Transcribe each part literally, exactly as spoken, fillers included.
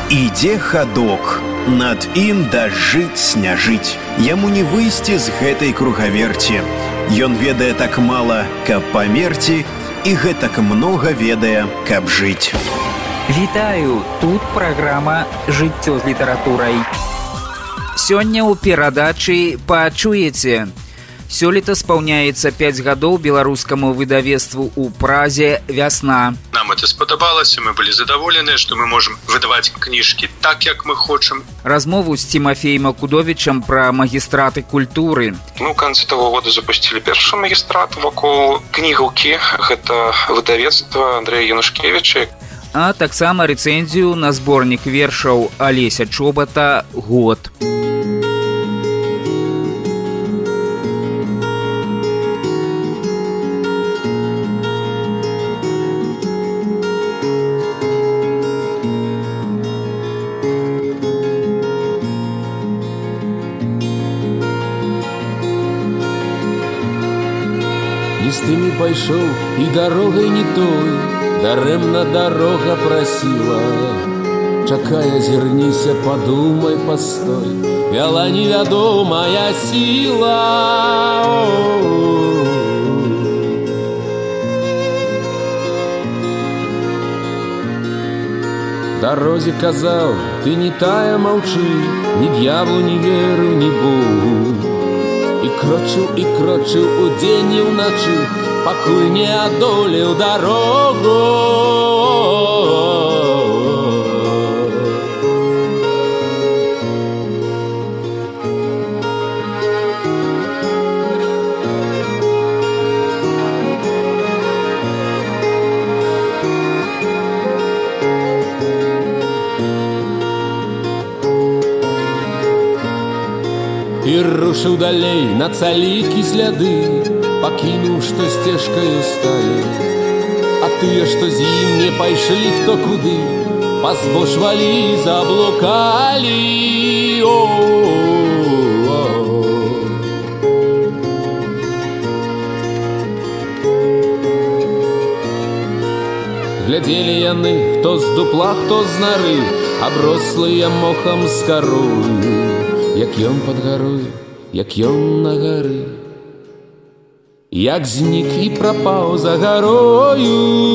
Ідзе хадок, над ім дажыць сняжыць. Яму не выйсці з гэтай кругаверці. Ён ведае так мала, каб памерці, і гэтак многа ведае, каб жыць. Вітаю, тут праграма «Жыццё з літаратурай». Сёння ў перадачы пачуеце. Сёлета спаўняецца пяць гадоў беларускаму выдавецтву ў Празе «Вясна». Нам это спадабалася, мы былі задаволеныя, што мы можам выдаваць кніжкі так, як мы хочам. Размову з Тимофеем Акудовічам пра магістраты культуры. Мы ў канцы таго года запусцілі першы магістрат вакол кнігаўкі. Гэта выдавецтва Андрэя Янушкевіча. А таксама рэцэнзію на зборнік вершаў Алеся Чобата «Год». Не з тымі пайшоў і дарогай не той, дарэмна дарога прасіла. Чакай, азірніся, падумай, пастой, вяла невядомая сіла. Дарозе казаў, ты не тая, маўчы, ні д'яблу не веру, ні Богу. І крочыў, і крочыў удзень і ўначы, пакуль не адолеў дарогу. І рушыў далей на цалікі сляды, пакінуў, што сцежкаю сталі. А тыя, што з ім не пайшлі хто куды, пазбожвалі, заблукалі. Глядзелі яны, хто з дупла, хто з нары, аброслыя мохам з карою. Як ён пад гарой, як ён на гары, як знік і прапаў за гарою.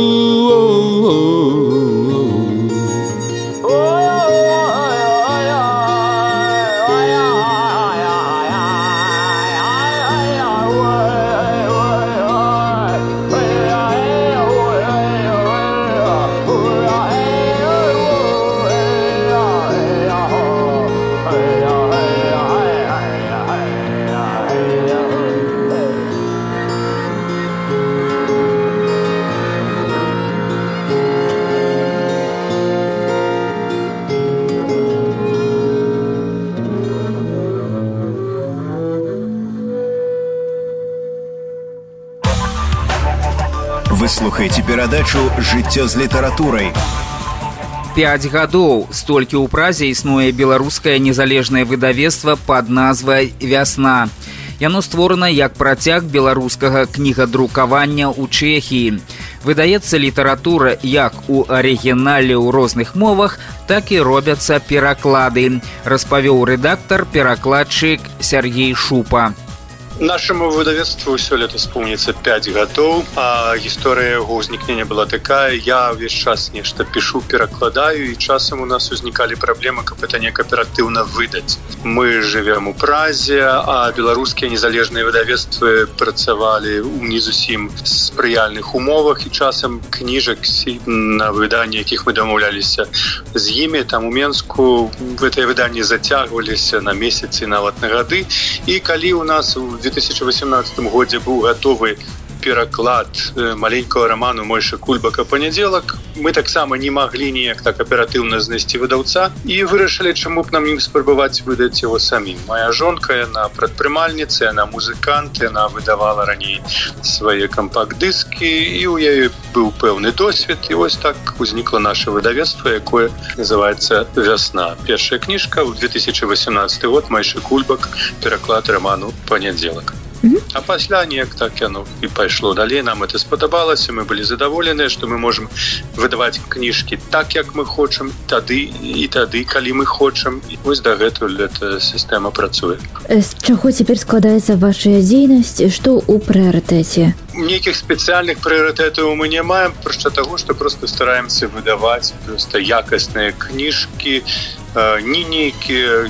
Вы слухаеце перадачу «Жыццё з літаратурай». Пяць гадоў столькі ў Празе існуе беларускае незалежнае выдавецтва пад назвай «Вясна». Яно створана як працяг беларускага кнігадрукавання ў Чэхіі. Выдаецца літаратура як у арыгінале ў розных мовах, так і робяцца пераклады, распавёў рэдактар-перакладчык Сергей Шупа. Нашаму выдавецтву сёлета спомніцца пяць гадоў, а гісторыя яго ўзнікнення была такая: я ўвесь час нешта пішу, перакладаю, і часам у нас узнікалі праблемы, каб это неяк аператыўна выдаць. Мы жывем у Празе, а беларускія незалежныя выдавецтвы працавалі ў не зусім спрыяльных умовах, і часам кніжак, на выданні якіх мы дамаўляліся з імі, там у Менску гэтыя выданні зацягваліся на месяцы, нават на гады. І калі у нас у две тысячи восемнадцатым годзе быў гатовы пераклад маленького роману Мойши Кульбака «Панядзелак», мы таксама не маглі ніяк так аператыўна знайсці выдаўца і вырашылі, чаму б нам не спрабаваць выдаць яго самім. Моя жонка, яна прадпрымальніца, яна музыкант, яна выдавала раней свае кампакт-дыскі, і ў яе быў пэўны досвед, і вось так узнікла наша выдавецтва, якое называецца «Вясна». Першая кніжка ў две тысячи восемнадцатый год, Мойши Кульбак, пераклад роману «Панядзелак». Mm-hmm. А пасля неяк так яно і пайшло далей. Нам это спадабалася, мы былі задаволеныя, што мы можам выдаваць кніжкі так, як мы хочам, тады і тады, калі мы хочам. І вось дагэтуль эта сістэма працуе. З чаго цяпер складаецца ваша дзейнасць, што ў прыярытэце? Нейкіх спецыяльных прыярытэтаў мы не маем, проста таго, што проста стараемся выдаваць проста якасныя кніжкі, не нейкія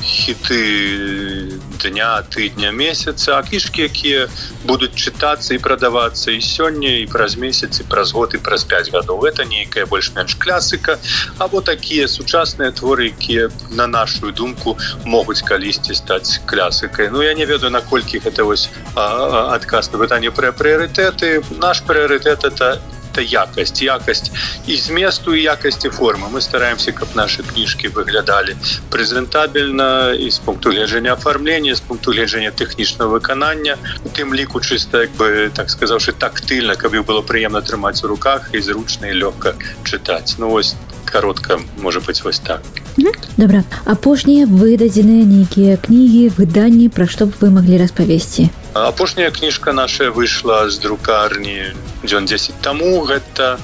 хіты дня, тыдня, месяца, а кніжкі, якія будуць чытацца і прадавацца і сёння, і праз месяц, і праз год, і праз пяць гадоў. Гэта нейкая больш-менш класіка, або такія сучасныя творы, якія, на нашу думку, могуць калісьці стаць класікай. Ну, я не ведаю, наколькі гэта вось адказ на пытанне пра прыярытэты. Наш прыярытэт – это якасць, якасць і зместу, і якасці формы. Мы стараемся, каб нашы кніжкі выглядалі прэзентабельна і з пункту гледжання афармлення, з пункту гледжання тэхнічнага выканання, у тым ліку чыста, як бы, так сказаўшы, тактыльна, каб іх было прыемна трымаць у руках і зручна і лёгка чытаць. Ну, вось, каротка, можа быць, вось так. Добра. Апошнія выдадзеныя нейкія кнігі, выданні, пра што б вы маглі распавесці? Апошняя кніжка наша выйшла з друкарні дзён дзесяць таму. Гэта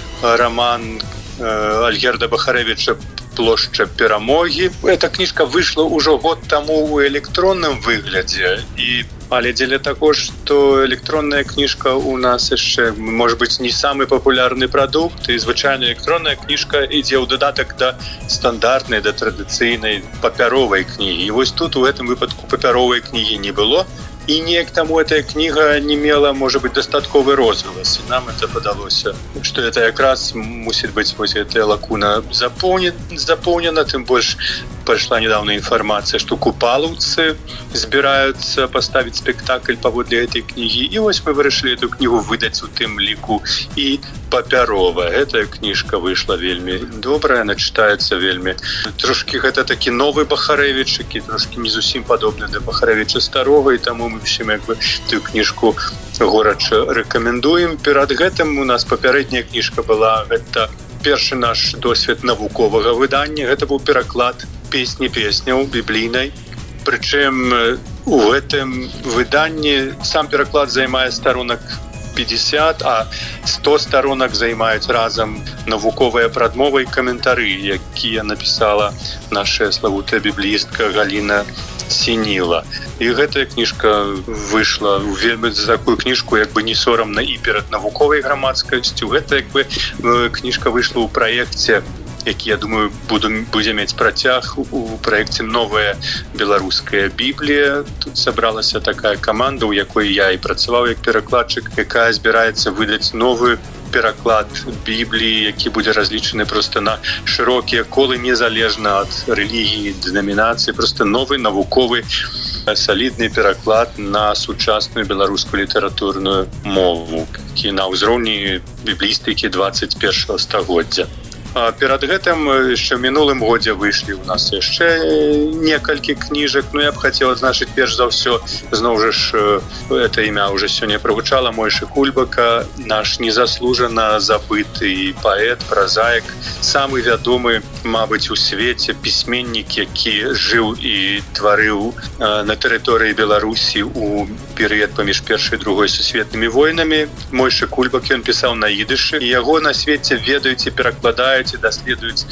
роман Альгерда Бахарэвіча «Плошча перамогі». Эта кніжка выйшла ўжо год таму ў электронным выглядзе. І але дзеля таго, што электронная кніжка у нас яшчэ, можа быць, не самы папулярны прадукт, і звычайна электронная кніжка ідзе ў дадатак да стандартнай, да традыцыйнай папяровай кнігі. І вось тут у гэтым выпадку папяровай кнігі не было. І неяк таму эта кніга не мела, можа быць, дастатковы розгалас. І нам это падалося, што это якраз мусіць быць вось гэтая лакуна запоўнена, тым больш пайшла недавно інфармацыя, што купалаўцы збіраюцца паставіць спектакль паводле гэтай кнігі. І вось мы вырашылі эту кнігу выдаць у тым ліку і папяровая. Гэтая кніжка выйшла вельмі добрая, она чытаецца вельмі. Трошкі гэта такі новы Бахарэвіч, які трошкі не зусім падобны да Бахарэвіча старога, і таму мы ўсім як бы тую кніжку горача рэкамендуем. Перад гэтым у нас папярэдняя кніжка была, гэта першы наш досвед навуковага выдання. Гэта быў пераклад песні песняў біблійнай. Прычым у гэтым выданні сам пераклад займае сторонак пятьдесят, а сто сторонак займаюць разам навуковая прадмова і каментары, якія напісала наша славутая бібліістка Галіна Сініла. І гэтая кніжка выйшла ў вельмі за такую кніжку, як бы не сорамна і перад навуковай грамадскасцю. Гэта як бы кніжка выйшла ў праекце, які, я думаю, буду, будзе мець працяг у праекце «Новая беларуская Біблія». Тут сабралася такая каманда, у якой я і працаваў як перакладчык, якая збіраецца выдаць новы пераклад Бібліі, які будзе разлічаны проста на шырокія колы, незалежна ад рэлігіі, дэнамінацыі, проста новы навуковы салідны пераклад на сучасную беларускую літаратурную мову, які на ўзроўні біблістыкі двадцать першага стагоддзя. А перад гэтым яшчэ ў мінулым годзе выйшлі ў нас яшчэ некалькі кніжак. Ну, я б хацеў адзначыць перш за ўсё, зноў жа ж, это імя ўжо сёння прагучала, Мойшы Кульбака, наш незаслужана забыты паэт, празаік, самы вядомы, мабыць, у свеце пісьменнік, які жыў і тварыў на тэрыторыі Беларусі у перыяд паміж першай і другой сусветнымі войнамі. Мойшы Кульбак, ён пісаў на ідышы, і яго на свеце ведаюць і перакладаюць і даследуюць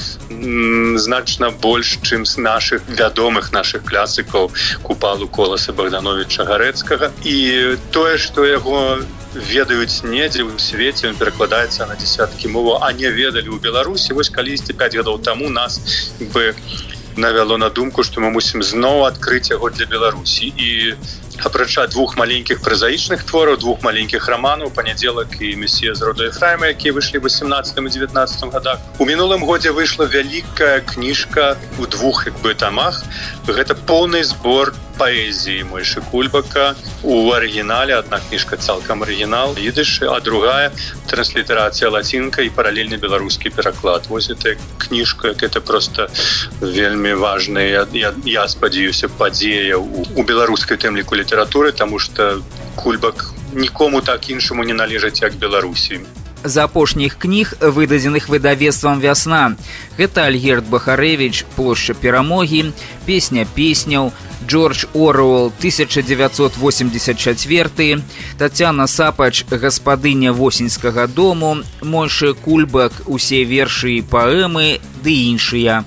м, значна больш, чым з нашых вядомых нашых класікаў Купалу, Коласа, Богдановича, Гарэцкага. І тое, што яго ведаюць недзе ў свеце, ён перакладаецца на дзесяткі моваў, а не ведалі ў Беларусі. Вось калісьці пяць гадоў таму нас бы навяло на думку, што мы мусім зноў адкрыць яго для Беларусі. І апрача двух маленькіх празаічных твораў, двух маленькіх раманаў «Панядзелак» і «Месія з роду Ефраіма», якія выйшлі ў восемнадцатым і девятнадцатым годах. У мінулым годзе выйшла вялікая кніжка у двух як бы тамах. Гэта поўны збор паэзіі Мойшы Кульбака у арыгінале. Адна кніжка цалкам арыгінал, ідышы, а другая транслітарацыя лацінка і паралельны беларускі пераклад. Вось гэта кніжка, гэта проста вельмі важная, я, я спадзяюся, падзея у, у беларускай тэмліку літаратуры, таму што Кульбак нікому так іншаму не належыць, як Беларусі. з апошніх кніг, выдадзеных выдавецтвам «Вясна». Гэта Альгерд Бахарэвіч «Плошча перамогі», «Песня песняў», Джордж Оруэлл тысяча девятьсот восемьдесят четыре, Тацяна Сапач «Гаспадыня восеньскага дому», Мойшы Кульбак «Усе вершы і паэмы» ды іншыя.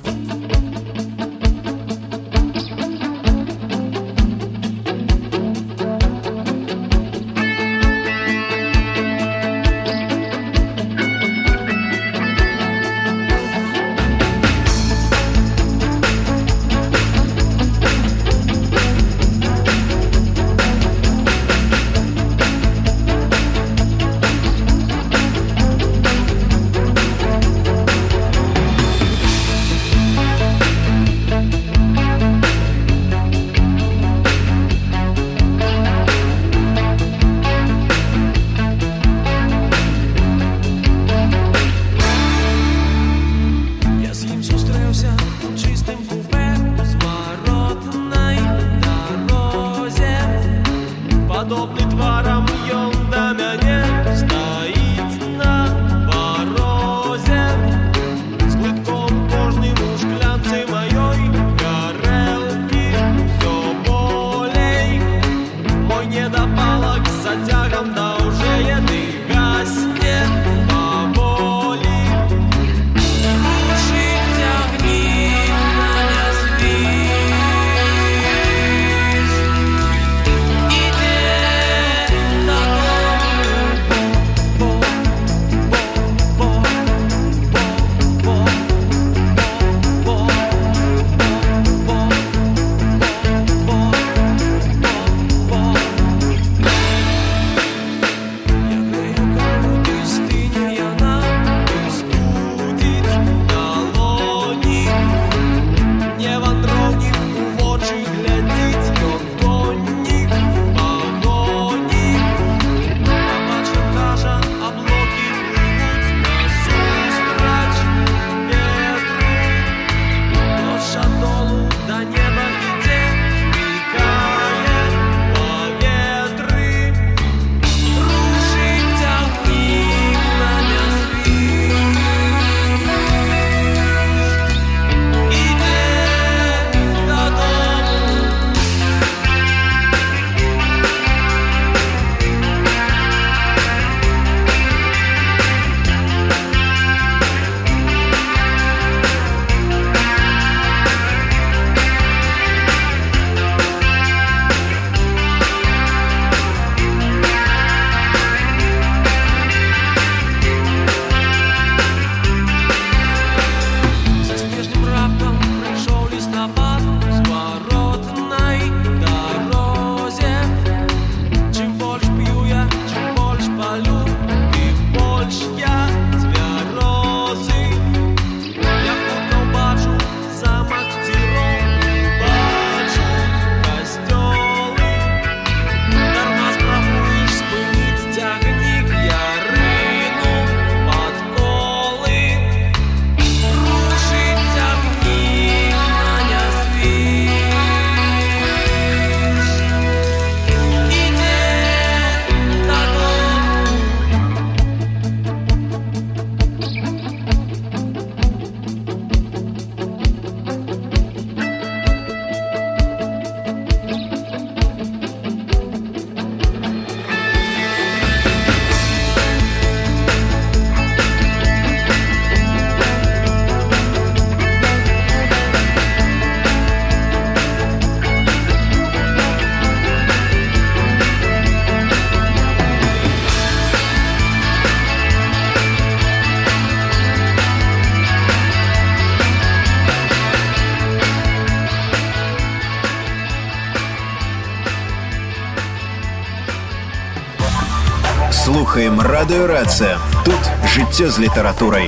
Слухаем радыё Рацыя. Тут жыццё з літаратурай.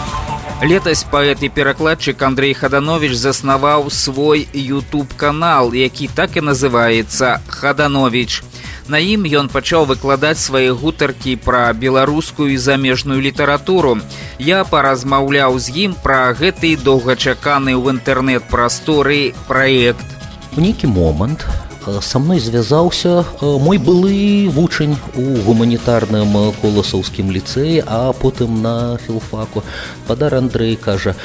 Летась паэт і перакладчык Андрей Хаданович заснаваў свой ютуб-канал, які так і называецца «Хаданович». На ім ён пачаў выкладаць свае гутаркі пра беларускую і замежную літаратуру. Я паразмаўляў з ім пра гэты доўгачаканы ў інтэрнэт-прасторы праект. У нейкі момант Са мной звязаўся мой былы вучань у гуманітарным коласаўскім ліцэі, а потым на філфаку. Спадар Андрэй кажа: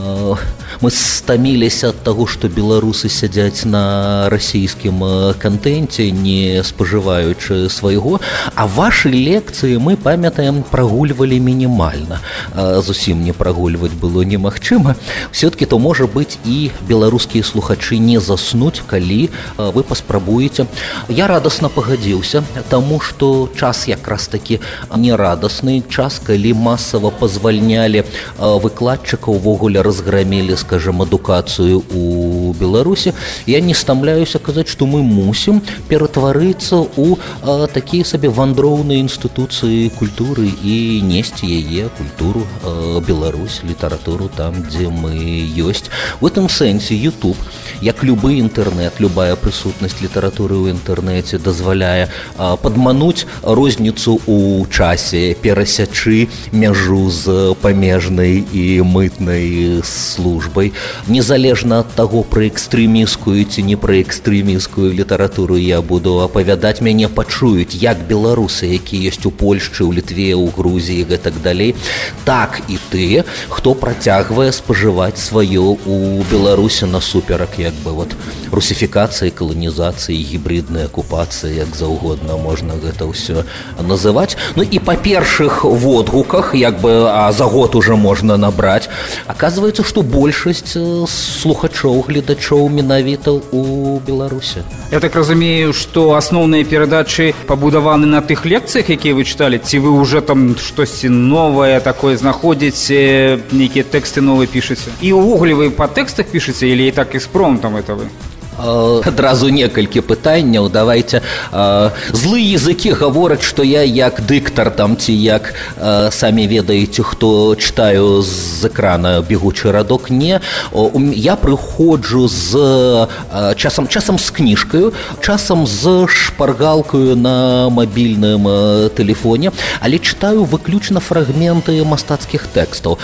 мы стаміліся ад таго, што беларусы сядзяць на расійскім кантэнце, не спажываючы свайго, а вашы лекцыі, мы памятаем, прагульвалі мінімальна. Зусім не прагульваць было немагчыма. Все-таки то можа быць і беларускія слухачы не заснуць, калі вы паспрабуеце. Я радасна пагадзіўся, таму што час якраз такі нерадасны, час, калі масава пазвальнялі выкладчыкаў, увогуле разграмілі, скажем, адукацыю у Беларусі. Я не стамляюся казаць, што мы мусім ператварыцца ў такія сабе вандроўныя інстытуцыі культуры і несці яе культуру, Беларусь, літаратуру там, дзе мы ёсць. В этом сэнсе YouTube, як любы інтэрнэт, любая прысутнасць літаратуры ў інтэрнэце дазваляе падмануць розніцу ў часе, перасячы мяжу з памежнай і мытнай службай. Незалежна ад таго, пра экстрэміскую ці не пра экстрэміскую літаратуру я буду апавядаць, мяне пачуюць як беларусы, якія ёсць у Польшчы, у Літве, у Грузіі і так далей, так і тыя, хто працягвае спажываць сваё у Беларусі насуперак як бы вот русифікацыі, каланізацыі, гібриднай акупацыі, як заўгодна можна гэта ўсё называць. Ну і па першых водгуках, як бы а за год уже можна набраць, аказваецца, што большасць слухачоў, гледачоў менавіта у Беларусі. Я так разумею, што асноўныя перадачы пабудаваны на тых лекцыях, якія вы чыталі, ці вы уже там штосьці новае такое знаходзіце, нейкія тэксты новыя пішаце? І ўвогуле вы па тэкстах пішаце, или і так экспромтам это вы? Адразу некалькі пытанняў. Давайте. Злыя языкі гавораць, што я як дыктар там, ці як самі ведаеце, хто чытаю з экрана бегучы радок. Не. Я прыходжу з часам, часам з кніжкаю, часам з шпаргалкаю на мабільным тэлефоне, але чытаю выключна фрагменты мастацкіх тэкстаў.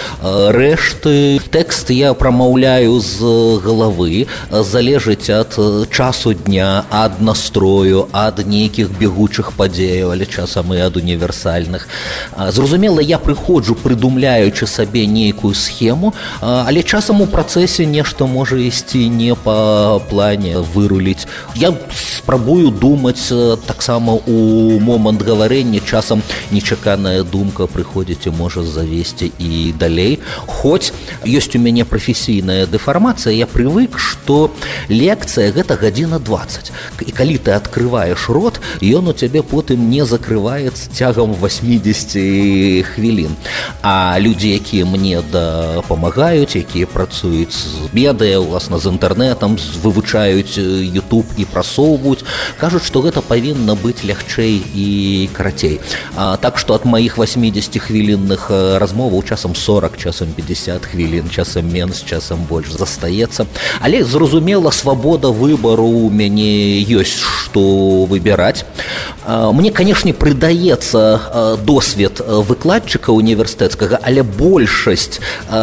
Рэшты тэкст я прамаўляю з галавы, залежыць ад часу дня, ад настрою, ад нейкіх бегучых падзеяў, але часам і ад універсальных. Зразумела, я прыходжу, прыдумляючы сабе нейкую схему, але часам у працэсе нешта можа ісці не па плане, выруліць. Я спрабую думаць таксама у момант гаварэння, часам нечаканая думка прыходзіць і можа завесці і далей. Хоць ёсць у мяне прафесійная дэфармацыя, я прывык, што лекцыя гэта гадзіна дваццаць. І калі ты адкрываеш рот, ён у цябе потым не закрываецца цягам васьмідзесяці хвілін. А людзі, якія мне дапамагаюць, якія працуюць з медыя, уласна з інтэрнэтам, вывучаюць YouTube і прасоўваюць, кажуць, што гэта павінна быць лягчэй і карацей. А, так што ад маіх васьмідзесяцігвілінных размоваў часам сорок, часам пятьдесят хвілін, часам менш, часам больш застаецца. Але зразумела, свабода выбору у мяне ёсць, што выбіраць. Мне, канешне, прыдаецца досвед выкладчыка універсітэцкага, але большасць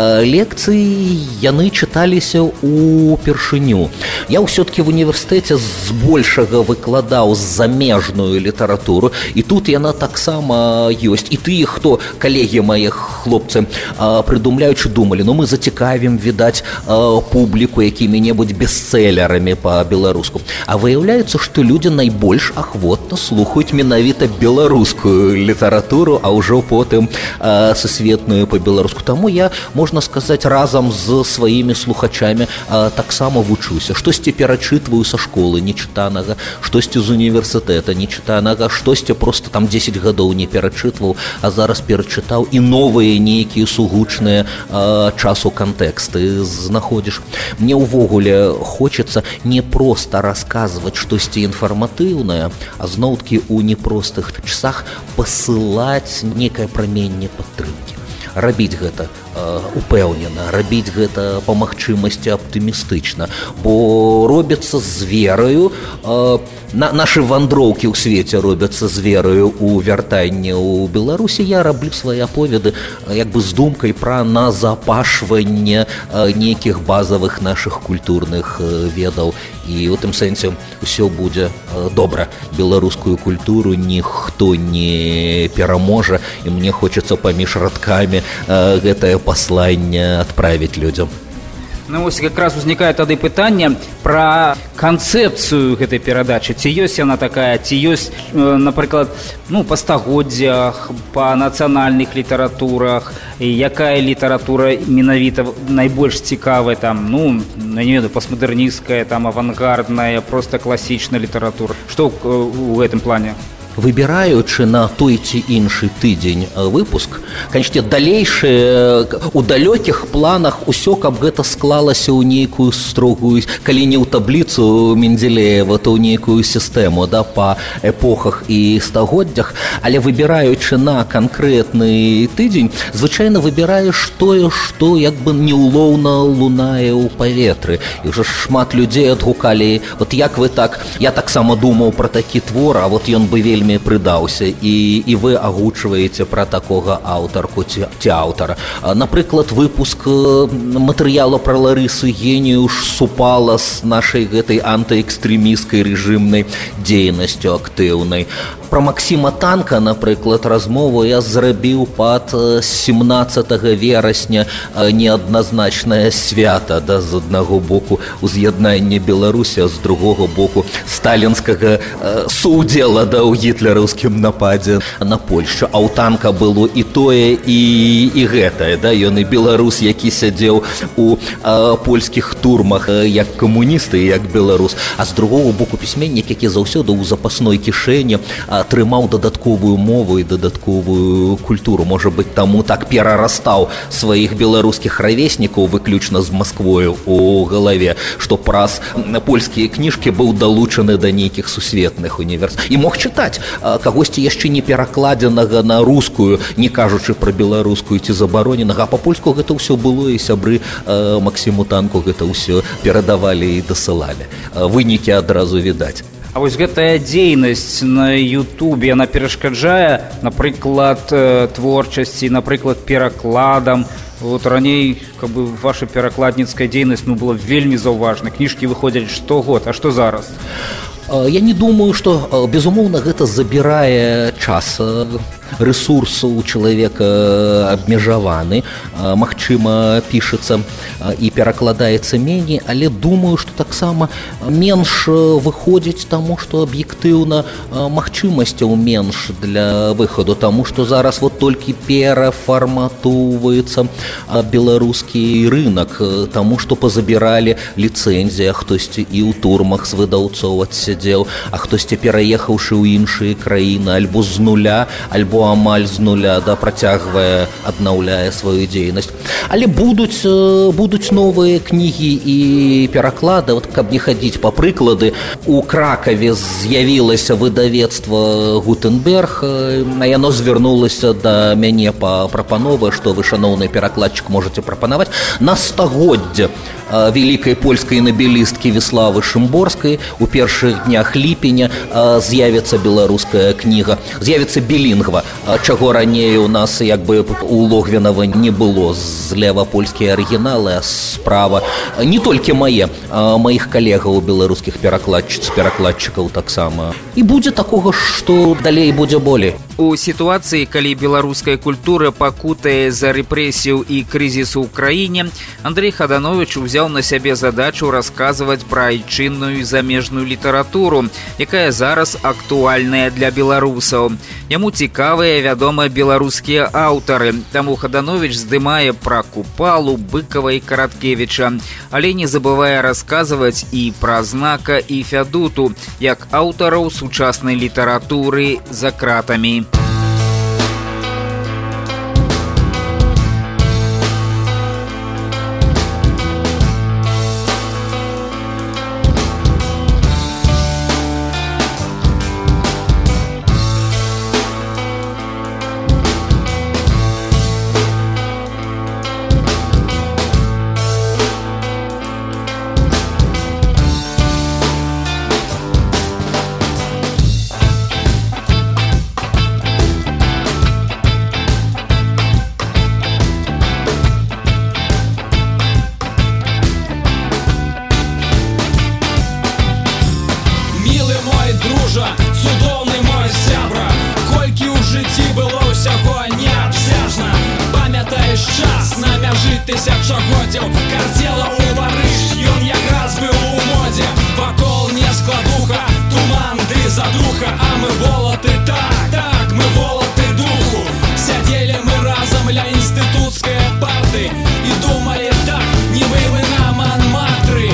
лекцый яны чыталіся упершыню. Я ўсё-таки в універсітэце збольшага выкладаў замежную літаратуру, і тут яна таксама ёсць. І тыя, хто, калегі мае хлопцы, прыдумляючы, думалі, ну мы зацікавім, відаць, публіку якімі-небудзь бестселерамі па-беларуску. А выяўляецца, што людзі найбольш ахвотна слухаюць менавіта беларускую літаратуру, а ўжо потым а, сусветную па-беларуску. Таму я, можна сказаць, разам з сваімі слухачамі а, таксама вучуся. Штосьці перачытваю са школы нечытанага, штосьці з універсітэта нечытанага, штосьці просто там дзесяць гадоў не перачытваў, а зараз перачытаў, і новыя нейкія сугучныя а, часу кантэксты знаходзіш. Мне ўвогуле хочется не просто рассказывать штосьці інфарматыўнае, а зноў-такі у непростых часах пасылаць некае праменне падтрымкі. Рабіць гэта э, упэўнена, рабіць гэта па магчымасці аптымістычна, бо робіцца з вераю, э, на, нашы вандроўкі ў свеце робяцца з вераю ў вяртанне ў Беларусі. Я раблю свае аповеды як бы з думкай пра назапашванне э, нейкіх базавых нашых культурных э, ведаў і ў тым сэнсе ўсё будзе добра. Беларускую культуру ніхто не пераможа, і мне хочацца паміж радкамі гэтае пасланне адправіць людзям. Ну вось якраз узнікае тады пытанне пра канцэпцыю гэтай перадачы. Ці ёсць яна такая, ці ёсць, напрыклад, ну, па стагоддзях, па нацыянальных літаратурах, і якая літаратура менавіта найбольш цікавая, там, ну, не ведаю, постмадэрнісцкая, там, авангардная, проста класічная літаратура. Што ў гэтым плане? Выбіраючы на той ці іншы тыдзень выпуск, канечне, далейшыя у далёкіх планах усё, каб гэта склалася ў нейкую строгую, калі не ў табліцу Менделеева, то ў нейкую сістэму, да, па эпохах і стагоддзях, але выбіраючы на канкрэтны тыдзень, звычайна выбіраеш тое, што як бы неўлоўна лунае ў паветры. І ўжо шмат людзей адгукалі, вот як вы так, я таксама думаў пра такі твор, а вот ён бы вельмі прыдаўся, і, і вы агучваеце пра такога аўтарку ці, ці аўтара. Напрыклад, выпуск матэрыялу пра Ларысу Геніуш супала з нашай гэтай антыэкстрэмісцкай рэжымнай дзейнасцю актыўнай. Пра Максіма Танка, напрыклад, размову я зрабіў пад семнаццатага верасня, неадназначнае свята, да, з аднаго боку уз'яднання Беларусі, а з другога боку сталінскага суудзела, да, ў гітлераўскім нападзе на Польшчу. А ў Танка было і тое, і, і гэтае, да, ён і беларус, які сядзеў у а, польскіх турмах як камуністы, як беларус, а з другога боку пісьменнік, які заўсёды ў запасной кішэні атрымаў дадатковую мову і дадатковую культуру. Можа быць, таму так перарастаў сваіх беларускіх равеснікаў выключна з Масквою у галаве, што праз польскія кніжкі быў далучаны да нейкіх сусветных універсітэтаў. І мог чытаць кагосьці яшчэ не перакладзенага на рускую, не кажучы пра беларускую ці забароненага, а па-польску гэта ўсё было, і сябры Максіму Танку гэта ўсё перадавалі і дасылалі. Вынікі адразу відаць. А вось гэтая дзейнасць на Ютубе, яна перашкаджае, напрыклад, творчасці, напрыклад, перакладам. Вот раней, каб бы ваша перакладніцкая дзейнасць, ну, была вельмі заўважна. Кніжкі выходзяць штогод, а што зараз? Я не думаю, што, безумоўна, гэта забірае час. Рэсурс у чалавека абмежаваны, магчыма, пішацца і перакладаецца меней, але думаю, што таксама менш выходзіць, таму што аб'ектыўна магчымасцяў менш для выхаду, таму што зараз вот толькі перафарматоўваецца беларускі рынок, таму што пазабіралі ліцэнзія, хтосьці і ў турмах з выдаўцоў адсядзеў, а хтосьці, пераехаўшы ў іншыя краіны, альбо з нуля, альбо амаль з нуля, да, працягвае, аднаўляе сваю дзейнасць. Але будуць, будуць новыя кнігі і пераклады. Вот, каб не хадзіць па прыклады, у Кракаве з'явілася выдавецтва Гутенберг, а яно звярнулася да мяне па прапанове, што вы, шаноўны перакладчык, можаце прапанаваць на стагоддзе вялікай польскай набелісткі Віславы Шымборскай. У першых днях ліпеня з'явіцца беларуская кніга, з'явіцца білінгва, чаго раней у нас як бы у Логвінава не было. Злева польскія арыгіналы, а справа не толькі мае, а маіх калегаў беларускіх перакладчыц, перакладчыкаў таксама. І будзе такога, што далей будзе болей. У сітуацыі, калі беларуская культура пакутае за рэпрэсію і крызіс у краіне, Андрэй Хадановіч узяў на сябе задачу расказваць пра айчынную і замежную літаратуру, якая зараз актуальная для беларусаў. Яму цікавыя, вядома, беларускія аўтары, таму Хадановіч здымае пра Купалу, Быкава і Караткевіча, але не забывае расказваць і пра Знака і Фядуту, як аўтараў сучаснай літаратуры за кратамі. тысячагоддзяў кардзела ў варыш, ён якраз быў у модзе. Вакол не складуха, туман ды задуха, а мы волаты, так, так, мы волаты духу. Сядзелі мы разам ля інстытуцкай парты і думалі, так, не вы вы на Манмартры.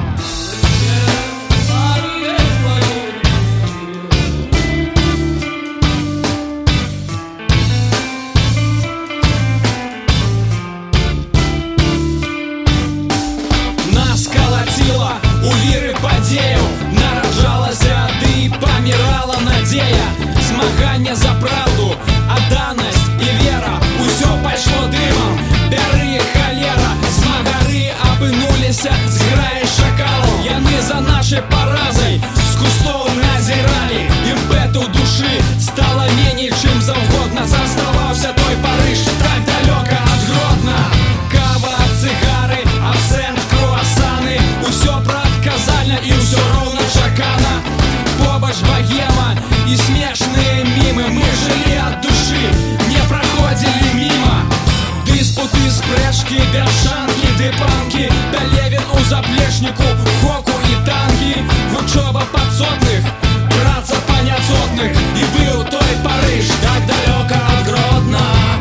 Нас калаціла у віры падзеяў, нараджалася ды памірала надзея. Змаганне за праўду, адданасць і вера, усё пайшло дымам, бяры халера. Змагары апынуліся з граі шакалаў, яны за нашай паразай з кустоў назіралі. Імпэту душы стала меней, чым заўгодна. Заставаўся той Парыж, так далёка ад Гродна. Кава, цыгары, абсент, круасаны, усё прадказальна і ўсё роўна чакана. Побач богема і смешныя мімы, мы жылі ад душы, не праходзілі міма. Дыспуты, спрэчкі, бяшанкі ды панкі, Пелевін у заплечніку, хоку і танкі. Вучоба падсотных, праца па няцотных, і быў той Парыж, так далёка ад Гродна.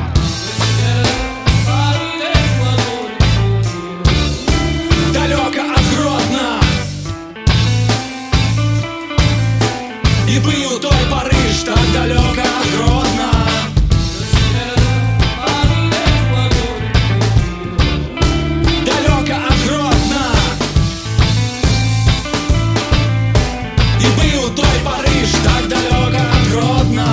Далёка ад Гродна. І быў той Парыж, так далёка ад Гродна. Далёка ад Гродна. І быў той Парыж, так далёка ад Гродна.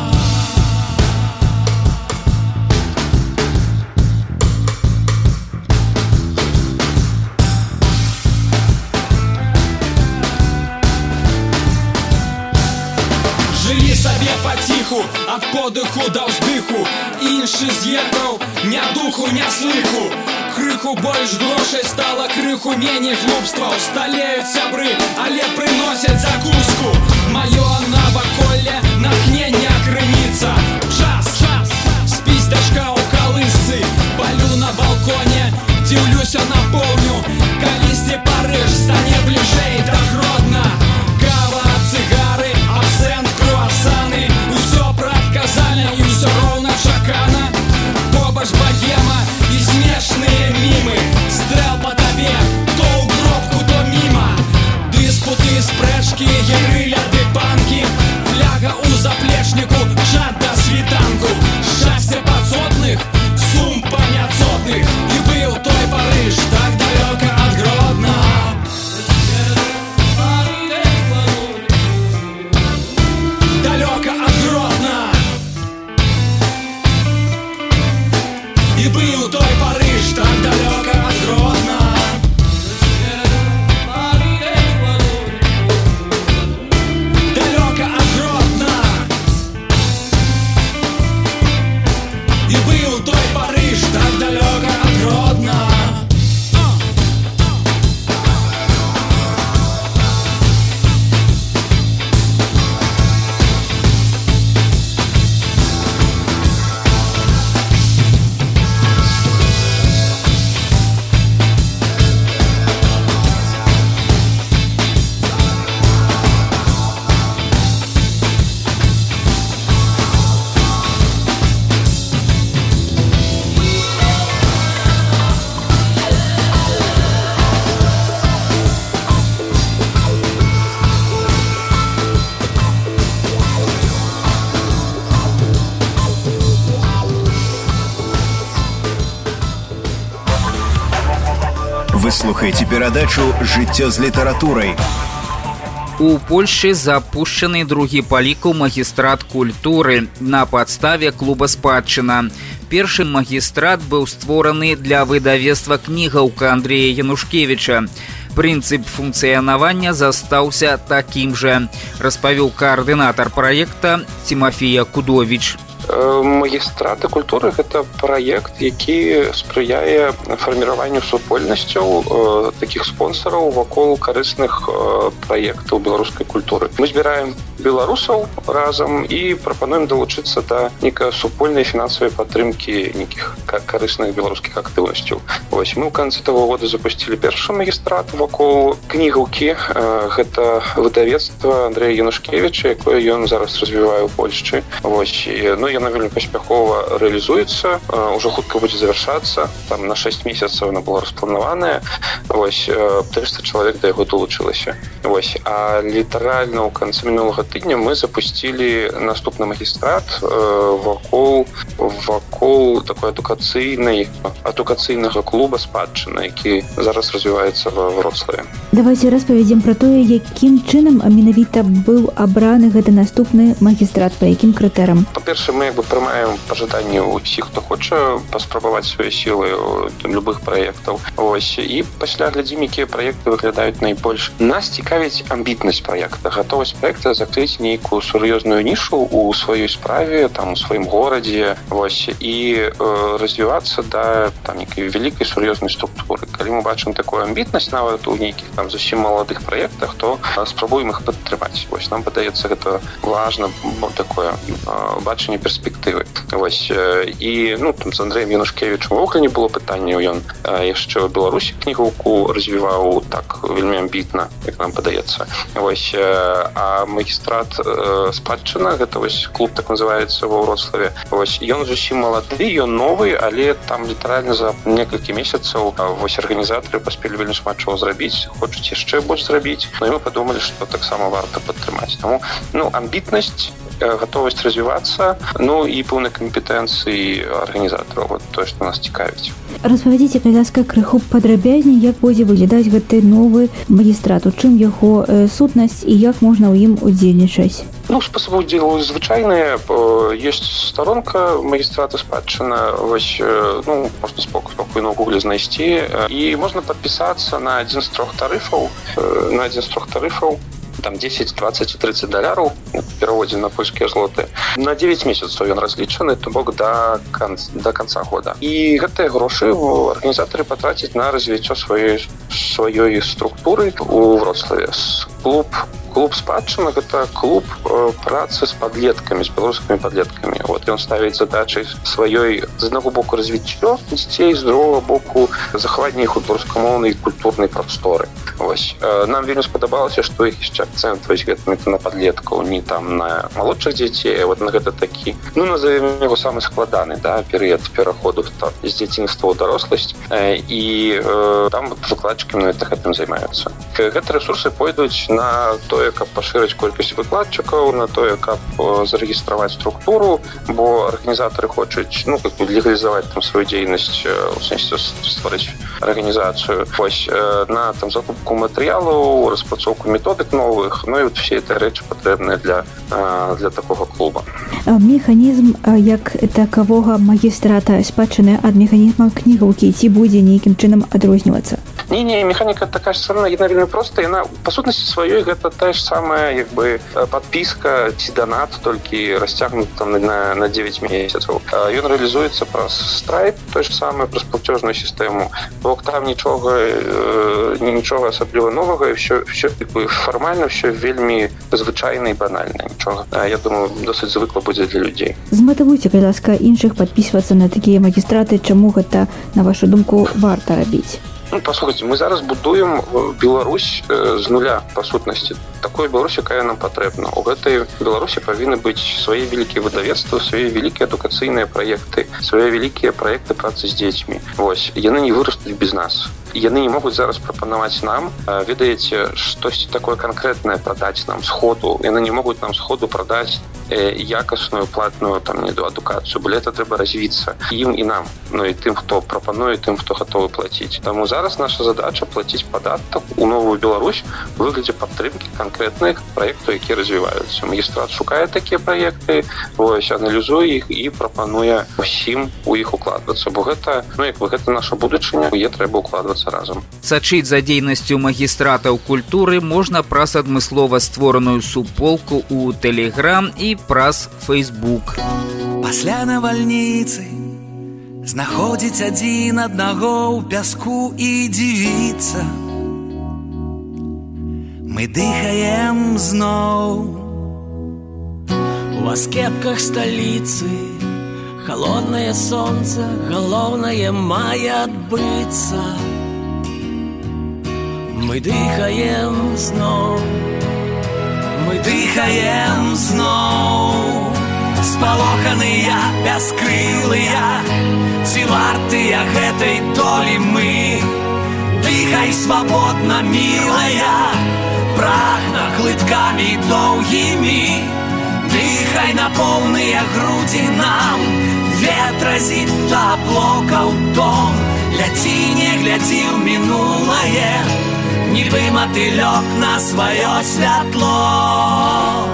Жылі сабе паціху, ад подыху да ўздыху. Іншы з'ехаў, ня духу, ня слыху. Крыху больш грошай стала, крыху меней глупстваў. Сталеюць сябры, але прыносяць закуску. Маё наваколле натхнення крыніца. Час, час, спіць дачка ў калысцы. Палю на балконе, дзіўлюся напоўню. Калісьці Парыж стане бліжэй да Гродна. Кава, цыгары, абсент, круасаны, усё прадказальна і ўсё роўна чакана. Побач богема і смешныя мімы. Стрэл па табе, то ў гробку, то міма. Дыспуты, спрэчкі, герыля ды панкі. Фляга ў заплечніку, чат да світанку. Шчасце падсотных, сум па няцотных. І быў той Парыж, так далёка ад Гродна. Далёка ад Гродна. І быў той Парыж, так далёка ад Гродна. Далёка ад Гродна. І быў той Парыж, так далёка ад Гродна. Вы слухаеце перадачу «Жыццё з літаратурай». У Польшчы запущены другі па ліку магістрат культуры на падставе клуба «Спадчына». Першы магістрат быў створаны для выдавецтва кнігаўка Андрея Янушкевіча. Прынцып функцыянавання застаўся такім жа, распавёў каардынатар праекта Тимофія Кудовіч. Магістраты культуры – гэта праект, які спрыяе фарміраванню супольнасцяў такіх спонсараў вакол карысных праектаў беларускай культуры. Мы збіраем беларусаў разам і прапануем далучыцца да некай супольнай фінансавай падтрымкі нейкіх карысных беларускіх актыўнасцяў. Вось мы ў канцы таго года запусцілі першы магістрат вакол кнігаўкі. Гэта выдавецтва Андрэя Янушкевіча, якое ён зараз развівае ў Польшчы. Вось, ну, яно вельмі паспяхова рэалізуецца, ўжо хутка будзе завяршацца. Там на шэсць месяцаў яна была распланаваная. Вось, трыста чалавек да яго долучылася. Вось, а літаральна ў канцы мінулага тыдня мы запусцілі наступны магістрат вакол вакол такой адукацыйнай адукацыйнага клуба спадчына, які зараз развіваецца ва Вроцлаве. Давайте распавядзем пра тое, якім чынам менавіта быў абраны гэты наступны магістрат, па якім крытэрам. Па-першае, мы як бы прымаем пажаданні ўсіх, хто хоча паспрабаваць свае сілы ў любых праектаў. Вось, і пасля глядзім, якія праекты выглядаюць найбольш. Нас цікавіць амбітнасць праекта, гатовасць праекта закрыць нейкую сур'ёзную нішу ў сваёй справе, там у сваім горадзе, вось, і э, развівацца да там нейкай вялікай сур'ёзнай структуры. Калі мы бачым такую амбітнасць нават у нейкіх там зусім маладых праектах, то э, спрабуем іх падтрымаць. Вось, нам падаецца гэта важна, такое э, бачанне перспектывы. Вось, э, і ну там з Андрэем Янушкевічем увогуле не было пытанняў, ён э, яшчэ ў Беларусі кнігаўку развіваў так вельмі амбітна, як нам падаецца. Вось, э, а магістрат э, спадчына, гэта вось клуб так называецца ва Вроцлаве. Вось, ён зусім малады, ён новы, але там літаральна за некалькі месяцаў вось арганізатары паспелі вельмі шмат чаго зрабіць, хочуць яшчэ больш зрабіць. Ну і мы падумалі, што таксама варта падтрымаць. Таму, ну, амбітнасць, гатовасць развівацца, ну і пэўнай кампетэнцыі арганізатараў, вот тое, што нас цікавіць. Распавядзіце, калі ласка, крыху падрабязней, як будзе выглядаць гэты новы магістрат, у чым яго э, сутнасць і як можна ў ім удзельнічаць? Ну, способы удзелу звычайныя. Ёсць старонка магістрата спадчына, вось, ну, можна спокойна ў гугле знайсці, і можна падпісацца на адзін з трох тарыфаў, на адзін з трох тарыфаў, там дзесяць, дваццаць і трыццаць даляраў у пераводзе на польскія злоты. На девять месяцаў ён разлічаны, то бок да канца, да канца года. І гэтыя грошы арганізатары патрацяць на развіццё сваёй сваёй структуры у Вроцлаве. Клуб Клуб спадчына — гэта клуб э, працы з падлеткамі, з беларускімі падлеткамі. Вот, ён ставіць задачай сваёй з аднаго боку развіццё дзяцей, з другога боку захаванне іх у беларускамоўнай культурнай прасторы. Вось. Э, нам вельмі спадабалася, што іх яшчэ акцэнт вось гэты на падлеткаў, не там на малодшых дзяцей, а вот на гэта такі, ну, назовем яго самы складаны, да, перыяд пераходу там, з дзяцінства ў даросласць, э, і э, там выкладчыкі менавіта гэтым займаюцца. Гэты рэсурсы пойдуць на тое, каб пашырыць колькасць выкладчыкаў, на тое, каб зарэгістраваць структуру, бо арганізатары хочуць, ну, как бы легалізаваць там сваю дзейнасць, у сэнсе стварыць арганізацыю. Вось, на там закупку матэрыялаў, распрацоўку методык новых, ну і вот все гэтыя рэчы патрэбныя для, для такога клуба. Механізм як такавога магістрата спадчыны ад механізма кнігаўкі ці будзе нейкім чынам адрознівацца? Не-не, механіка такая ж самая, яна вельмі проста, яна па сутнасці сваёй гэта тая ж самая, як бы, падпіска ці данат, толькі расцягнуты там на, на девять месяцаў. Ён рэалізуецца праз Stripe, тое ж самае, праз плацежную сістэму. Бо там нічога, нічога асабліва новага, і все, все як бы, фармальна, все вельмі звычайна і банальна. Нічога, я думаю, досыць звыкла будзе для людзей. Зматывуйце, калі ласка, іншых падпісвацца на такія магістраты, чаму гэта, на вашу думку, варта рабіць? Ну, послухайте, мы зараз будуем Беларусь э, з нуля, па сутнасці. Такой Беларусь, якая нам патрэбна. У гэтай Беларусі павінны быць свае вялікія выдавецтвы, свае вялікія адукацыйныя праекты, свае вялікія праекты працы з дзецьмі. Вось, яны не вырастуць без нас. Яны не могуць зараз прапанаваць нам, ведаеце, штосьці такое канкрэтнае прадаць нам сходу. Яны не могуць нам сходу прадаць э, якасную, платную там, не, адукацыю, бо гэта трэба развіцца ім і нам, ну і тым, хто прапануе, тым, хто гатовы плаціць. Таму зараз наша задача плаціць падатак у новую Беларусь у выглядзе падтрымкі канкрэтных праектаў, якія развіваюцца. Магістрат шукае такія праекты, вось, аналізуе іх і прапануе усім у іх укладвацца, бо гэта, ну, як бы, гэта наша будучыня, яе трэба укладвацца разам. Сачыць за дзейнасцю магістратаў культуры можна праз адмыслова створаную суполку ў Telegram і праз Facebook. Пасля навальніцы знаходзіць адзін аднаго ў пяску і дзівіцца. Мы дыхаем зноў У аскепках столицы холодное солнце, головное мая отбыться. Мы дыхаем зноў, мы дыхаем зноў. Спалоханыя, бяскрылыя, ці вартыя гэтай долі мы? Дыхай свабодна, мілая, прагна глыткамі доўгімі. Дыхай на поўныя грудзі нам, ветразі да блокаў дом. Ляці, не глядзі ў мінулае, нібы матылёк на сваё святло.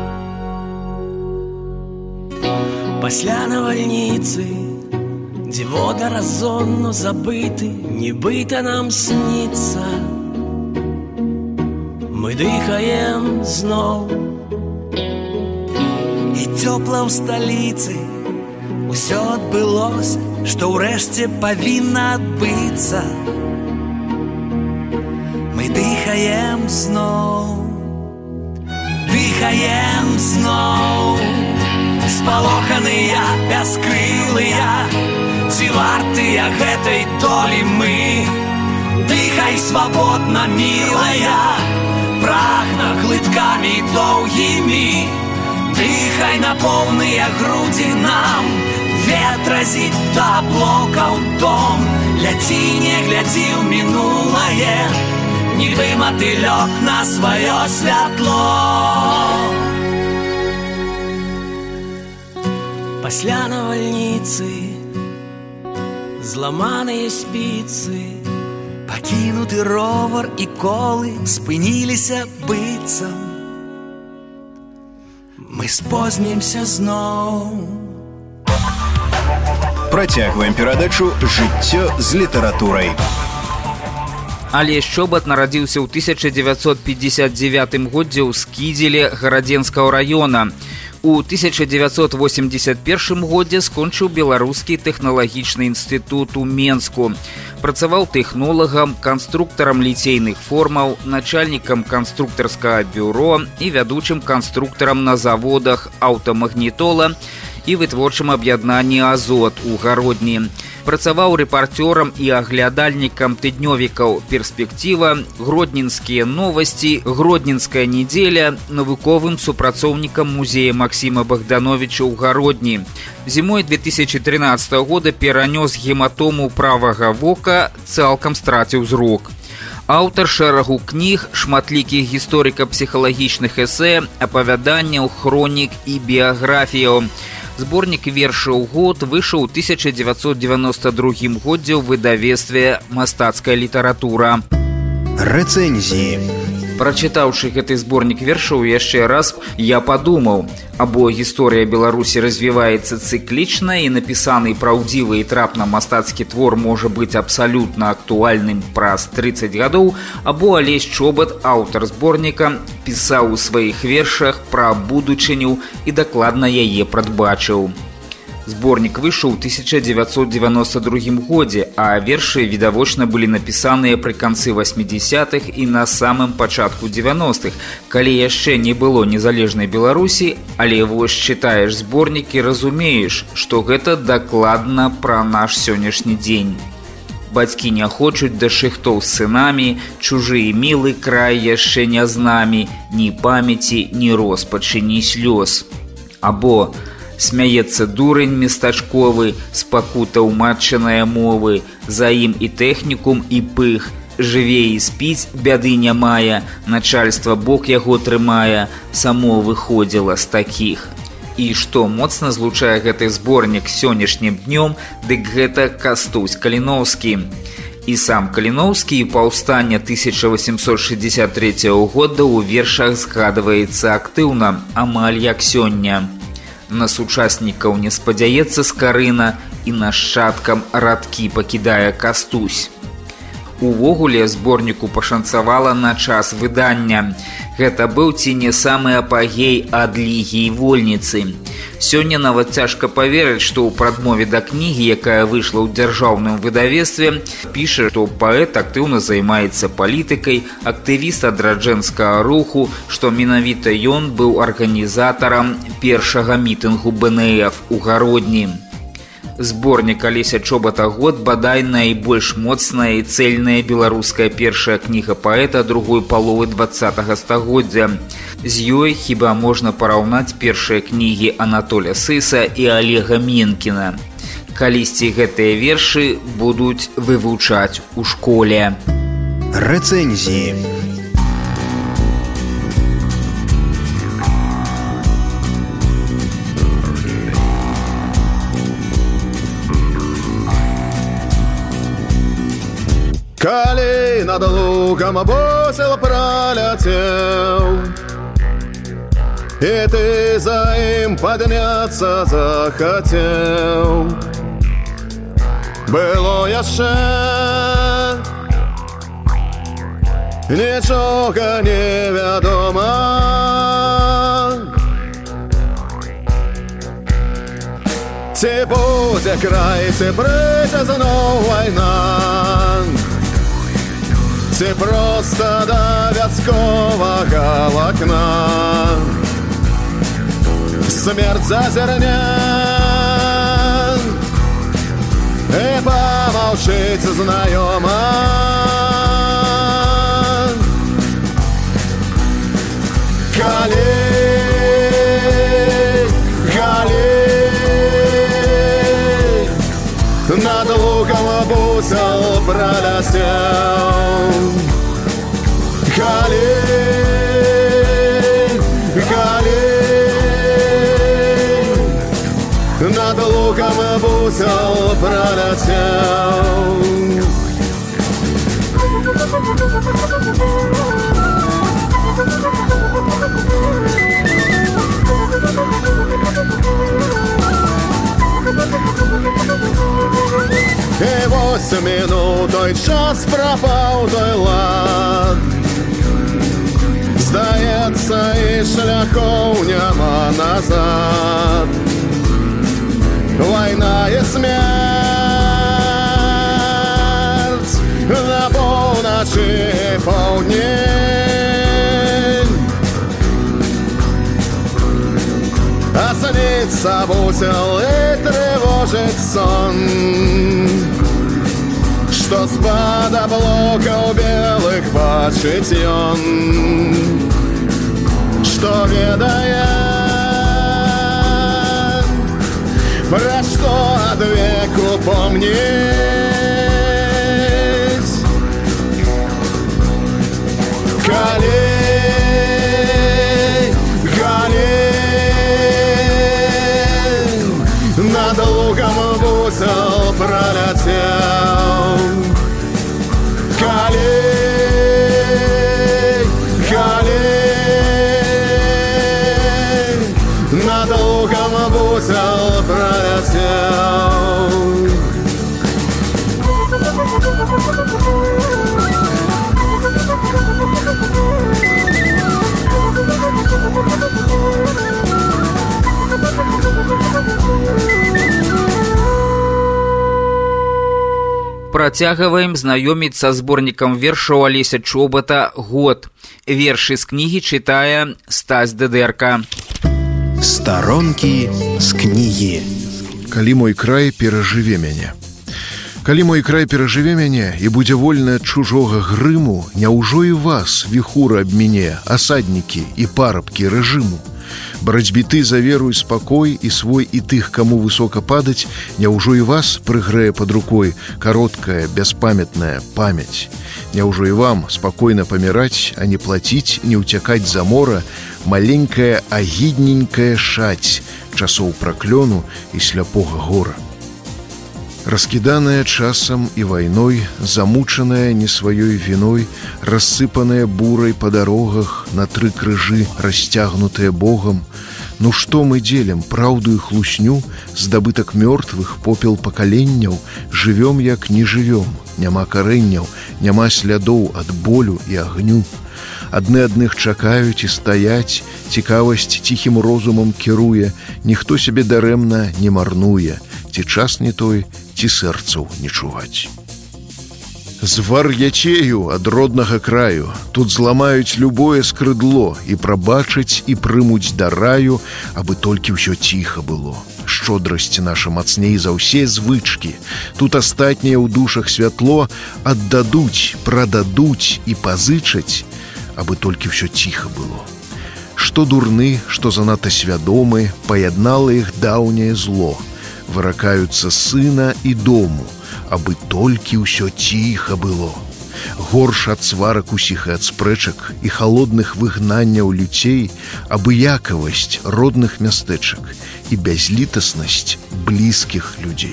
Пасля навальніцы, дзе вода разонно забыты, нібыта нам снится. Мы дыхаем зноў. І цёпла ў сталіцы усё адбылося, што ўрэшце павінна адбыцца. Мы дыхаем зноў, дыхаем зноў. Спалоханыя, бяскрылыя, ці вартыя гэтай долі мы? Дыхай свабодна, мілая, прагна глыткамі доўгімі. Дыхай на поўныя грудзі нам, ветразі да блокаў дом. Ляці, не глядзі ў мінулае, нібы матылёк на сваё святло. Пасля навальніцы, зламаныя спіцы, пакінуты ровар і колы спыніліся быццам. Мы спознімся зноў. Працягваем перадачу «Жыццё з літаратурай». Алесь Чобат нарадзіўся ў тысяча дзевяцьсот пятьдесят девятым годзе ў Скідзеле Гарадзенскага района. У тысяча дзевяцьсот восемьдесят первым годзе скончыў Беларускі тэхналагічны інстытут у Менску. Працаваў тэхнолагам, канструктарам ліцейных формаў, начальнікам канструктарскага бюро і вядучым канструктарам на заводах аўтамагнітола і вытворчым аб'яднанні «Азот» у Гародні. Працаваў рэпарцёрам і аглядальнікам тыднёвікаў «Перспектыва», «Гродненскія новасці», «Гродненская недзеля», навуковым супрацоўнікам музея Максіма Богдановича ў Гародні. Зімой две тысячи тринадцатого года перанёс гематому правага вока, цалкам страціў зрок. Аўтар шэрагу кніг, шматлікіх гісторыка-псіхалагічных эсэ, апавяданняў, хронік і біяграфіяў. Зборнік вершаў год выйшаў у тысяча дзевяцьсот девяносто другім годзе ў выдавецтве «Мастацкая літаратура». Рэцэнзіі. Прачытаўшы гэты зборнік вершаў яшчэ раз, я падумаў, або гісторыя Беларусі развіваецца цыклічна і напісаны праўдзівы і трапна мастацкі твор можа быць абсалютна актуальным праз тридцать гадоў, або Алесь Чобат, аўтар зборніка, пісаў у сваіх вершах пра будучыню і дакладна яе прадбачыў. Зборнік выйшаў у тысяча дзевяцьсот девяносто другім годзе, а вершы відавочна былі напісаныя пры канцы восьмідзесятых і на самым пачатку девяностых, калі яшчэ не было незалежнай Беларусі, але вось чытаеш зборнік і разумееш, што гэта дакладна пра наш сённяшні дзень. Бацькі не хочуць да шыхтоў з сынамі, чужы і мілы край яшчэ не з намі, ні памяці, ні роспачы, ні слёз. Або смяецца дурень местачковы, спакута ўматчаная мовы, за ім і тэхнікум, і пых, жыве і спіць, бяды не мае, начальства бок яго трымае, само выходзіла з такіх. І што моцна злучае гэты зборнік сённяшнім днём, дык гэта Кастусь Каліноўскі. І сам Каліноўскі і паўстанне тысяча восемьсот шестьдесят третьего года ў вершах згадваецца актыўна, амаль як сёння. На сучаснікаў не спадзяецца скарына і нашчадкам радкі пакідае Кастусь. Увогуле зборніку пашанцавала на час выдання. Гэта быў ці не самы апагей ад лігі і вольніцы. Сёння нават цяжка паверыць, што ў прадмове да кнігі, якая выйшла ў дзяржаўным выдавецтве, піша, што паэт актыўна займаецца палітыкай, актывіст адраджэнскага руху, што менавіта ён быў арганізатарам першага мітынгу бэ эн эф у Гародні. Зборнік Алеся Чобата «Год» бадай найбольш моцная і цэльная беларуская першая кніга паэта другой паловы двадцатага стагоддзя. З ёй хіба можна параўнаць першыя кнігі Анатоля Сыса і Олега Менкіна. Калісьці гэтыя вершы будуць вывучаць у школе. Рэцэнзіі. Калі над лугам босел праляцеў, і ты за ім падняцца захацеў, было яшчэ нічога невядома. Ці будзе край, ці прыйдзе зноў вайна, ці проста да вясковага вакна смерць зазірне і памаўчыць знаёма. Калі, калі над лугам бусел праляцеў, калі, калі над лугам бусел праляцеў. І вось мінут той час прапаў той лад, здаецца, і шляхоў няма назад. Вайна і смерць на поўначы і паўднень, а снится бусел і тревожить сон, што з-пад аблокаў белых бачыць ён, што ведае, пра што ад веку помніць. Калі, калі над лугам бусел праляцеў, калі, калі над лугам бусел праляцеў. Працягваем знаёміцца з зборнікам вершаў Алеся Чобата «Год». Вершы з кнігі чытае Стась Дыдэрка. Старонкі з кнігі. Калі мой край перажыве мяне. Калі мой край перажыве мяне і будзе вольны ад чужога грыму, няўжо і вас віхура абміне, асаднікі і парабкі рэжыму. Барацьбіты за веру і спакой і свой і тых, каму высока падаць, няўжо і вас прыгрэе пад рукой кароткая, бяспамятная памяць. Няўжо і вам спакойна паміраць, а не плаціць, не ўцякаць за мора, маленькая агідненькая шаць часоў праклёну і сляпога гора. Раскіданая часам і вайной, замучаная не сваёй віной, рассыпаная бурай па дарогах, на тры крыжы, расцягнутая Богам. Ну што мы дзелім праўду і хлусню, здабытак мёртвых, попел пакаленняў, жывём як не жывём, няма карэнняў, няма слядоў ад болю і агню. Адны адных чакаюць і стаяць, цікавасць ціхім розумам кіруе, ніхто сябе дарэмна не марнуе, ці час не той, ці сэрцаў не чуваць. Звар'яцею ад роднага краю, тут зламаюць любое скрыдло і прабачаць і прымуць да раю, абы толькі ўсё ціха было. Шчодрасць наша мацней за ўсе звычкі. Тут астатняе ў душах святло аддадуць, прададуць і пазычаць, абы толькі ўсё ціха было. Што дурны, што занадта свядомы, паяднала іх даўняе зло. Выракаюцца сына і дому, абы толькі ўсё ціха было. Горш ад сварак усіх і ад спрэчак і халодных выгнанняў людзей, абыякавасць родных мястэчак і бязлітаснасць блізкіх людзей.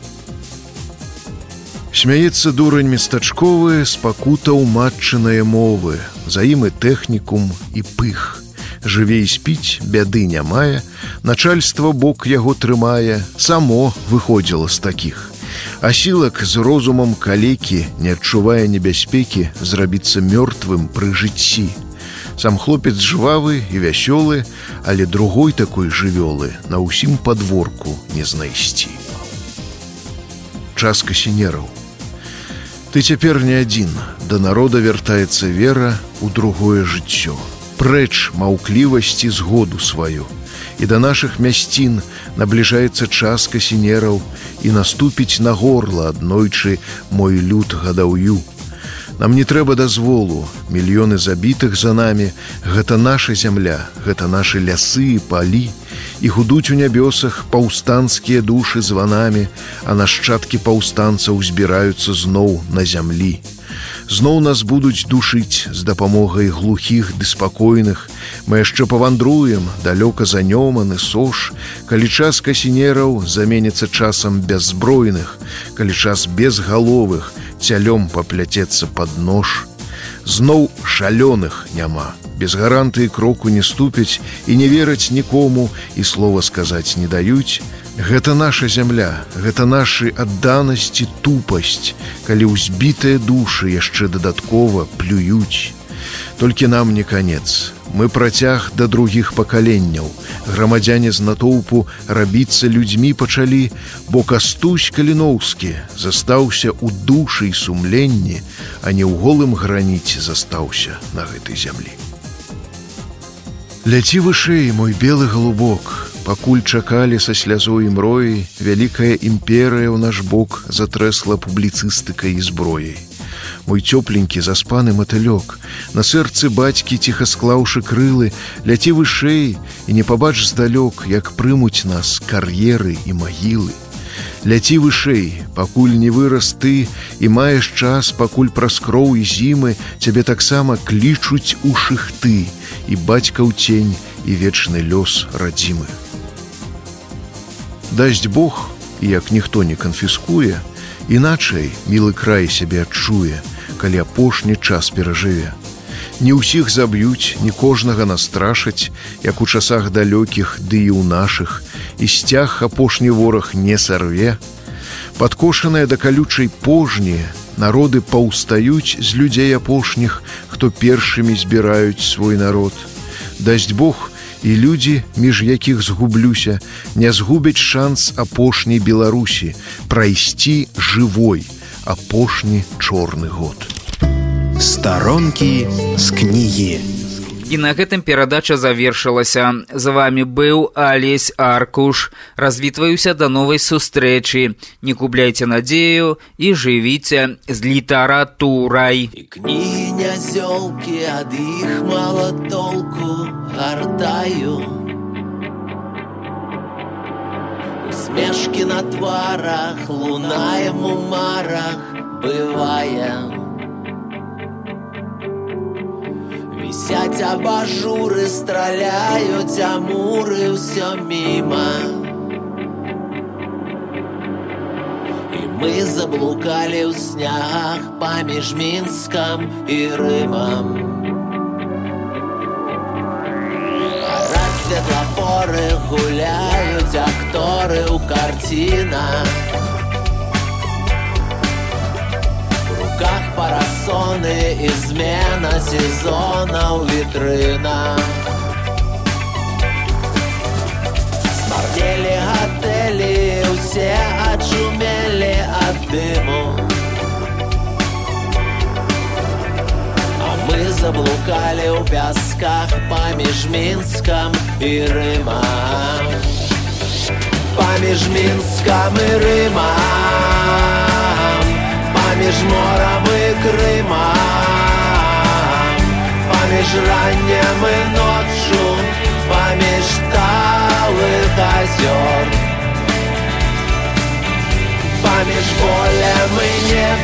Смяецца дурань местачковы з пакутаў матчынае мовы, за ім і тэхнікум, і пых. Жыве і спіць, бяды не мае, начальства бок яго трымае, само выходзіла з такіх. Асілак з розумам калекі, не адчувае небяспекі, зрабіцца мёртвым пры жыцці. Сам хлопец жвавы і вясёлы, але другой такой жывёлы на ўсім падворку не знайсці. Час касінераў. Ты цяпер не адзін, да народа вяртаецца вера ў другое жыццё. Прэч маўклівасці згоду сваю. І да нашых мясцін набліжаецца час касінераў, і наступіць на горла аднойчы мой люд гадаўю. Нам не трэба дазволу, мільёны забітых за намі, гэта наша зямля, гэта нашы лясы і палі, і гудуць у нябёсах паўстанцкія душы званамі, а нашчадкі паўстанцаў збіраюцца зноў на зямлі. Зноў нас будуць душыць з дапамогай глухіх ды спакойных. Мы яшчэ павандруем, далёка за Нёман і Сош, калі час касінераў заменіцца часам бяззбройных, калі час безгаловых цялём папляцецца пад нож. Зноў шалёных няма, без гарантыі кроку не ступяць і не вераць нікому, і слова сказаць не даюць. Гэта наша зямля, гэта нашы адданасць і тупасць, калі ўзбітыя душы яшчэ дадаткова плююць. Толькі нам не канец. Мы працяг да другіх пакаленняў. Грамадзяне з натоўпу рабіцца людзьмі пачалі, бо Кастусь Каліноўскі застаўся ў душы і сумленні, а не ў голым граніце застаўся на гэтай зямлі. Ляці вышэй, мой белы голубок, пакуль чакалі са слязой і мрояй, вялікая імперыя ў наш бок затрэсла публіцыстыкай і зброяй. Мой цёпленькі заспаны матылёк, на сэрцы бацькі ціха склаўшы крылы, ляці вышэй і не пабач здалёк, як прымуць нас кар'еры і магілы. Ляці вышэй, пакуль не вырас ты і маеш час, пакуль праз кроў і зімы цябе таксама клічуць у шыхты, і бацькаў цень, і вечны лёс радзімы. Дасць Бог, і як ніхто не канфіскуе, іначай мілы край сябе адчуе, калі апошні час перажыве. Не ўсіх заб'юць, не кожнага настрашаць, як у часах далёкіх, ды і ў нашых, і сцяг апошні вораг не сарве. Падкошаныя да калючай пожні, народы паўстаюць з людзей апошніх, хто першымі збіраюць свой народ. Дасць Бог, і людзі, між якіх згублюся, не згубяць шанс апошняй Беларусі прайсці жывой апошні чорны год. Старонкі з кнігі. І на гэтым перадача завершылася. З вами быў Алесь Аркуш. Развітваюся да новай сустрэчы. Не губляйце надзею і жывіце з літаратурай. І кнігі нязёлкі, ад іх мала толку, гартаю. Усмешкі на тварах, лунаем у марах, бывае. Вісяць абажуры, страляюць амуры, ўсё міма. І мы заблукалі ў снягах паміж Мінскам і Рымам. Гараць светлафоры, гуляюць акторы ў карцінах. У руках парасоль марафоны і змена сезона ў вітрынах. Смарнелі гатэлі, усе ачумелі ад дыму. А мы заблукалі ў пясках паміж Мінскам і Рымам. Паміж Мінскам і Рымам, паміж морам і Крымам, паміж раннем і ноччу, паміж талых азёр, паміж полем і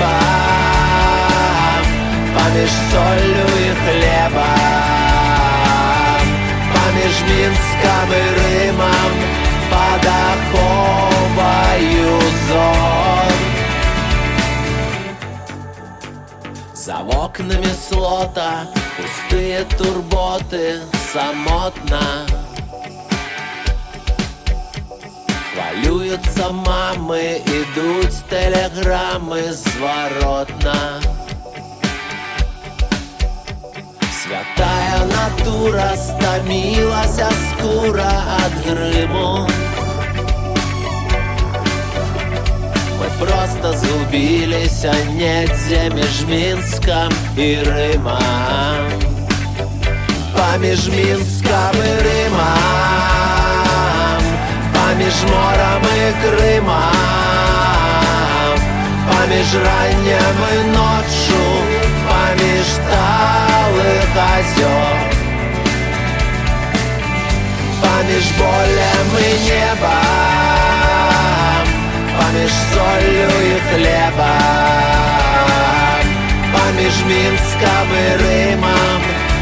небам, паміж соллю і хлебам, паміж Мінскам і Рымам падаховаю зор. За вокнамі слота пустыя турботы, самотна. Хвалююцца мамы, ідуць тэлеграмы зваротна. Святая натура, стамілася скура ад грыму. Мы просто згубіліся недзе між Мінскам і Рымам. Паміж Мінскам і Рымам, паміж морам і Крымам, паміж раннем і ноччу, паміж талых азёр, паміж болем і небам, паміж соллю і хлебам, паміж Мінскам і Рымам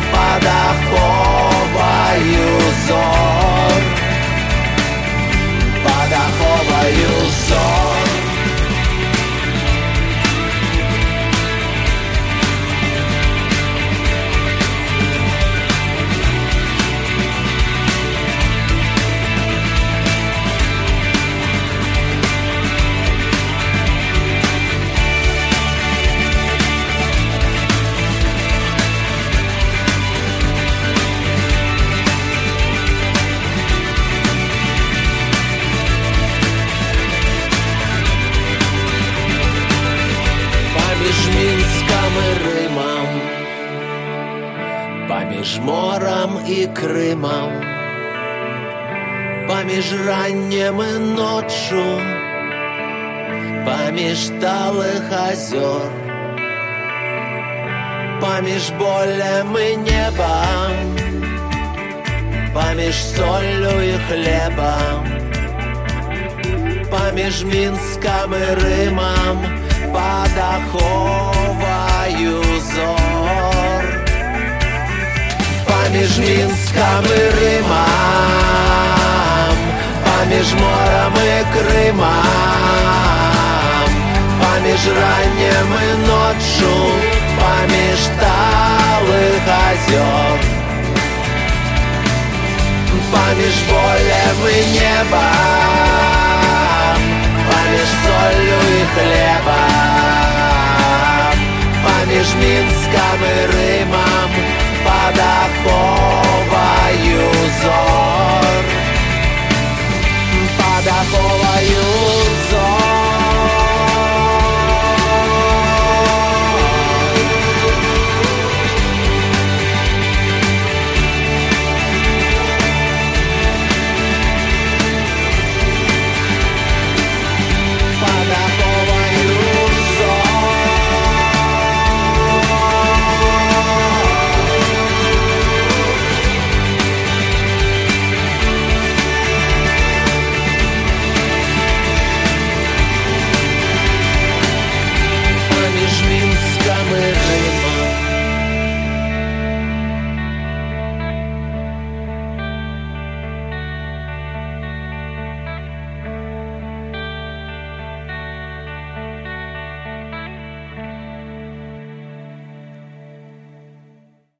падаховаю зор, падаховаю зор. Паміж морам і Крымам, паміж раннем і ноччу, паміж талых азёр, паміж болем і небам, паміж соллю і хлебам, паміж Мінскам і Рымам падаховаю зор. Паміж Мінскам і Рымам, паміж морам і Крымам, паміж раннем і ноччу, паміж талых азёр, паміж болем і небам, паміж соллю і хлебам, паміж Мінскам і Рымам падаховаю